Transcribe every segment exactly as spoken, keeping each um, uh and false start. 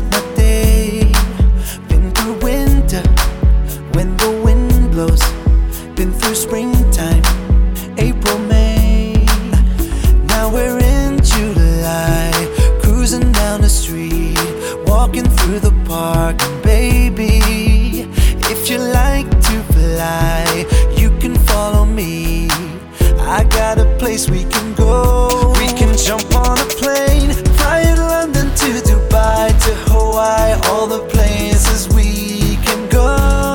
start my day. Been through winter, when the wind blows. Been through springtime, April, May. Now we're in July, cruising down the street, walking through the park. And baby, if you like to fly, you can follow me. I got a place we can go. We can jump on a plane, fly in London to Dubai to Hawaii, all the places we can go.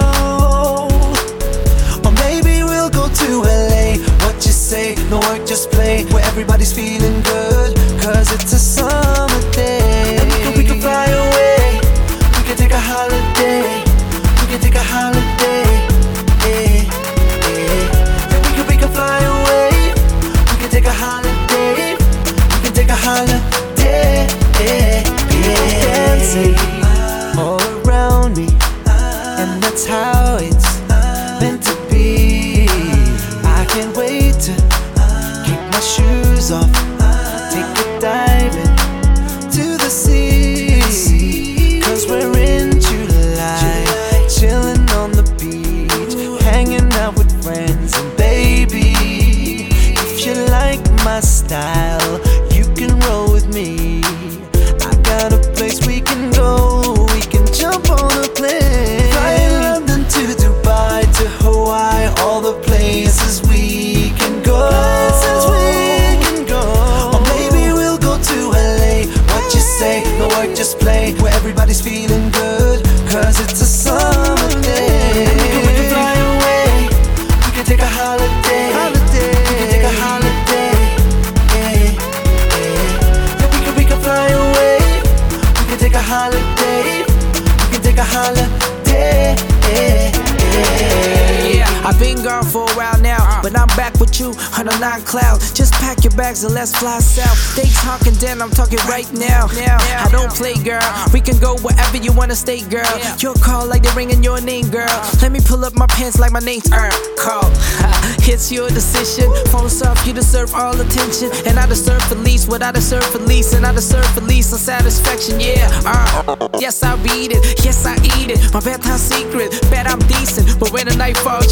Or maybe we'll go to L A. What you say? No work, just play, where everybody's feeling good, cause it's a summer day. And we can fly away, we can take a holiday, we can take a holiday. Yeah, yeah. And we can, we can fly away, we can take a holiday, we can take a holiday. Yeah, yeah. Dancing all around me, and that's how it's meant to be. I can't wait to kick my shoes off, take a dive into the sea. Cause we're in July, chilling on the beach, hanging out with friends. And baby, if you like my style, you can roll with me. I got a place we can go, we can jump on a plane, fly in London to Dubai to Hawaii, all the places we can go. Places we can go. Or maybe we'll go to L A. What you say? No work, just play, where everybody's feeling good, cause it's a summer day. We can fly away, we can take a holiday, holiday. We can take a holiday. Yeah, yeah. And we can, we can fly away, we can take a holiday, we can take a holiday. Yeah, yeah. Yeah, I've been gone for a while now, but I'm back with you on a nine cloud. Just pack your bags and let's fly south. They talking, then I'm talking right now. Now I don't play, girl. We can go wherever you wanna stay, girl. Your call like they're ringing your name, girl. Let me pull up my pants like my name's Earl. Call. It's your decision. Phone's off, you deserve all attention, and I deserve for least what I deserve for least, and I deserve for least some satisfaction. Yeah, uh, yes I read it, yes I eat it. My bedtime secret, bet I'm decent, but when the night falls,